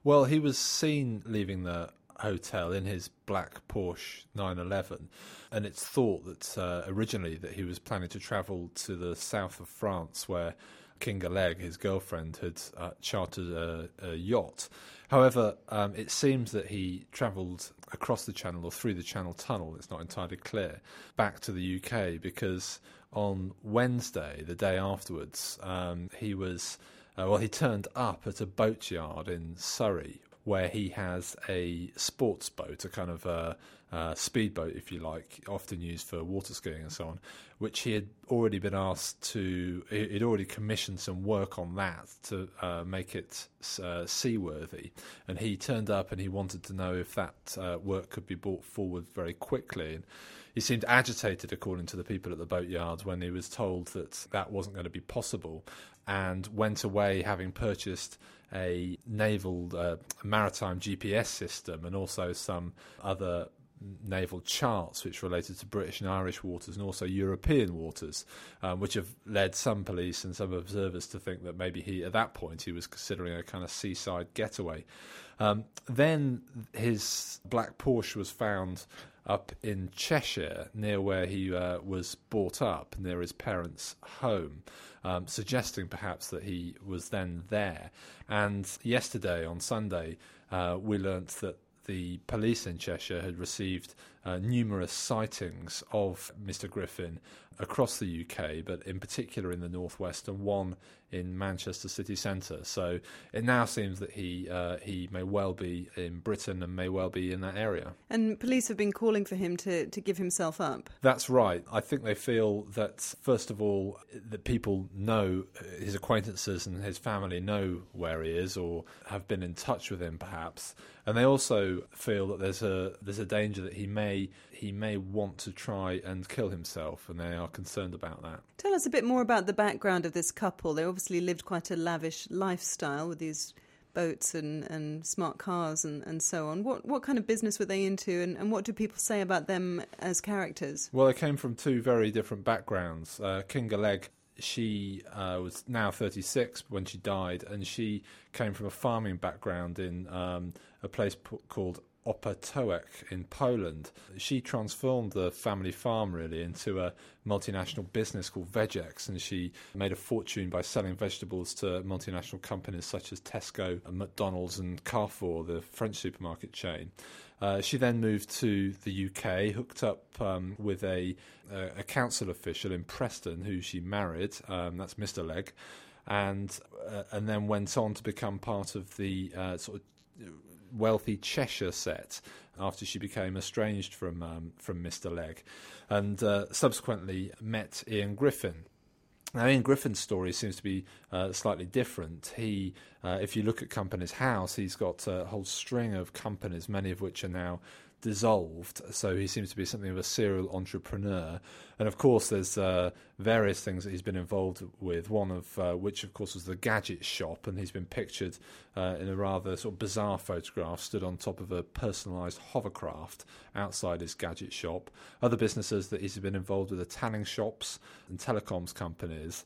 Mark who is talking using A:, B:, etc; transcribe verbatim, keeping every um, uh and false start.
A: Well, he was seen leaving the hotel in his black Porsche nine eleven, and it's thought that uh, originally that he was planning to travel to the south of France, where Kinga Legg, his girlfriend, had uh, chartered a, a yacht. However, um, it seems that he travelled across the channel or through the Channel Tunnel, it's not entirely clear, back to the U K, because on Wednesday, the day afterwards, um, he was, uh, well, he turned up at a boatyard in Surrey, where he has a sports boat, a kind of uh, uh, speedboat, if you like, often used for water skiing and so on, which he had already been asked to, he'd already commissioned some work on that to uh, make it uh, seaworthy. And he turned up and he wanted to know if that uh, work could be brought forward very quickly. And he seemed agitated, according to the people at the boatyard, when he was told that that wasn't going to be possible, and went away having purchased a naval uh, maritime G P S system and also some other naval charts which related to British and Irish waters and also European waters, um, which have led some police and some observers to think that maybe he, at that point, he was considering a kind of seaside getaway. Um, then his black Porsche was found up in Cheshire, near where he uh, was brought up, near his parents' home, um, suggesting perhaps that he was then there. And yesterday, on Sunday, uh, we learnt that the police in Cheshire had received uh, numerous sightings of Mister Griffin across the U K, but in particular in the northwest, and one in Manchester city centre. So it now seems that he uh, he may well be in Britain and may well be in that area.
B: And police have been calling for him to, to give himself up.
A: That's right. I think they feel that, first of all, that people know, his acquaintances and his family know where he is or have been in touch with him perhaps. And they also feel that there's a there's a danger that he may he may want to try and kill himself, and they are concerned about that.
B: Tell us a bit more about the background of this couple. They obviously lived quite a lavish lifestyle with these boats and, and smart cars and, and so on. What what kind of business were they into, and, and what do people say about them as characters?
A: Well, they came from two very different backgrounds. Uh, Kinga Legg, she uh, was now thirty-six when she died, and she came from a farming background in um, a place p- called Opatołek in Poland. She transformed the family farm really into a multinational business called Vegex, and she made a fortune by selling vegetables to multinational companies such as Tesco and McDonald's and Carrefour, the French supermarket chain. Uh, she then moved to the U K, hooked up um, with a, a, a council official in Preston who she married, um, that's Mister Legg, and, uh, and then went on to become part of the uh, sort of wealthy Cheshire set after she became estranged from um, from Mister Legg, and uh, subsequently met Ian Griffin. Now, Ian Griffin's story seems to be uh, slightly different. He, uh, if you look at Companies House, he's got a whole string of companies, many of which are now dissolved, so he seems to be something of a serial entrepreneur. And of course there's uh, various things that he's been involved with, one of uh, which of course was the gadget shop, and he's been pictured uh, in a rather sort of bizarre photograph stood on top of a personalised hovercraft outside his gadget shop. Other businesses that he's been involved with are tanning shops and telecoms companies,